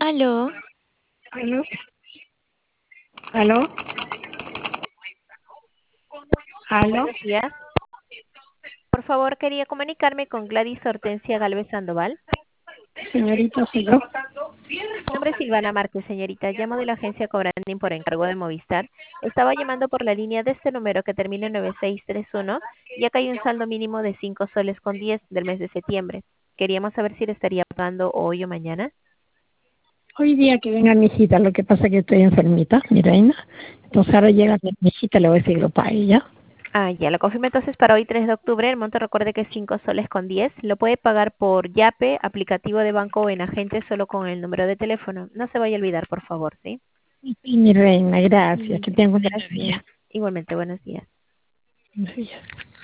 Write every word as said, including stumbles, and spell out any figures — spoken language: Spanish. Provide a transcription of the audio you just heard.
Aló, ¿Aló? ¿Aló? ¿Aló? Buenos días. Por favor, quería comunicarme con Gladys Hortensia Galvez Sandoval. Señorita, soy yo. Mi nombre es Silvana Márquez, señorita. Llamo de la agencia Cobranding por encargo de Movistar. Estaba llamando por la línea de este número que termina en nueve seis tres uno, ya que hay un saldo mínimo de cinco soles con diez del mes de septiembre. Queríamos saber si le estaría pagando hoy o mañana. Hoy día que venga mi hijita, lo que pasa es que estoy enfermita, mi reina. Entonces ahora llega mi hijita, le voy a decir que lo pague, ¿ya? Ah, ya, lo confirmo entonces para hoy tres de octubre. El monto recuerde que es cinco soles con diez. Lo puede pagar por Yape, aplicativo de banco o en agente solo con el número de teléfono. No se vaya a olvidar, por favor, ¿sí? Y mi reina, gracias, Mm, que tengo un lindo Gracias. día. Igualmente, buenos días. Buenos días.